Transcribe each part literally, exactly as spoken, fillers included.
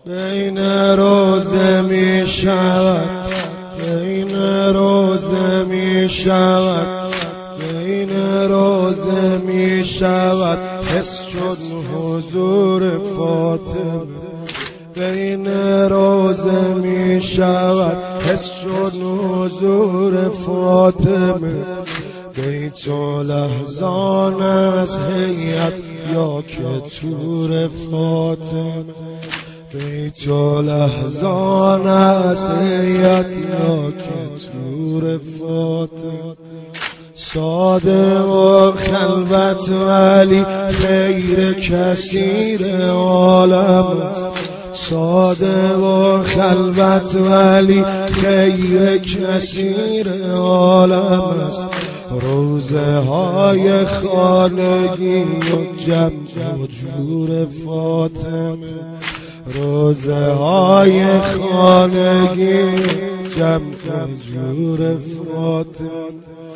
بین روزه می شود، بین روزه می شود، بین روزه می شود، حس شد حضور فاطمه. بین روزه می شود، حس شد حضور فاطمه. بیت لحظان از هیئت یا که تور فاطمه. بیت لحظان از هیئت یا که تور فاطمه. ساده و خلوت ولی خیر کثیر عالم است. ساده و خلوت ولی خیر کثیر عالم است. روزه های خانگی و جمع و جور فاطمه. روزه های خانگی جمع و جور فاطمه.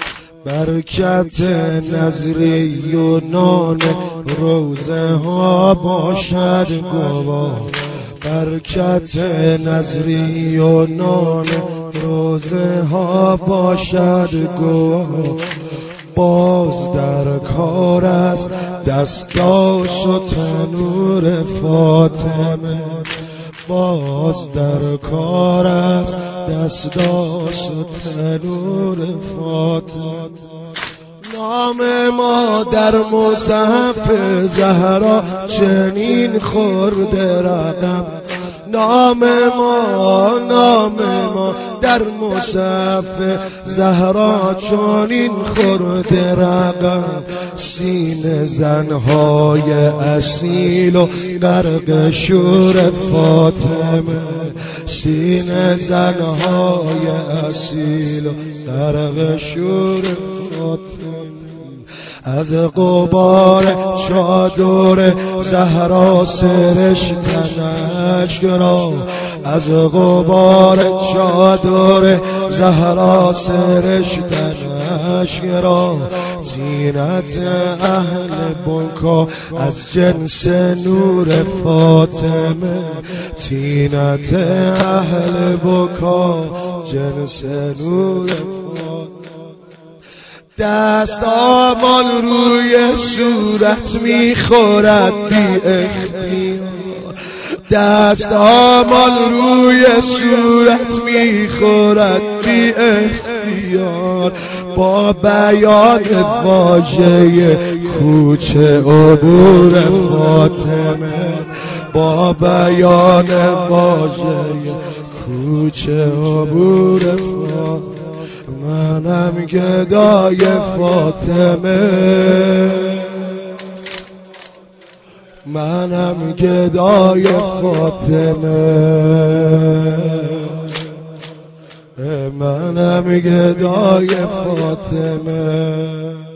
برکت نظری و نان روزه ها باشد گواه. برکت نظری و نان روزه ها باشد گواه. باز در کار است دستاش و تنور فاطمه. باز در کار است دستاش و تنور فاطمه. نام ما در مصحف زهرا چنین خورده رقم. نام ما نام ما در مصحف زهرا چنین خورده رقم. سینه زنهای اصیل و غرق شور فاطمه. سینه زنهای اصیل و غرق شور فاطمه. از غبار چادر زهرا سرشتنش را. از غبار چادر زهرا سرشتنش را. زینت اهل بکا از جنس نور فاطمه. زینت اهل بکا جنس نور فاطمه. دست آمال روی صورت میخورد بی اختیار. دست آمال روی صورت میخورد بی اختیار. با بیان واژه کوچه عبور فاطمه. با بیان واژه کوچه عبور فاطمه. منم گدای فاطمه. منم گدای فاطمه. منم گدای فاطمه.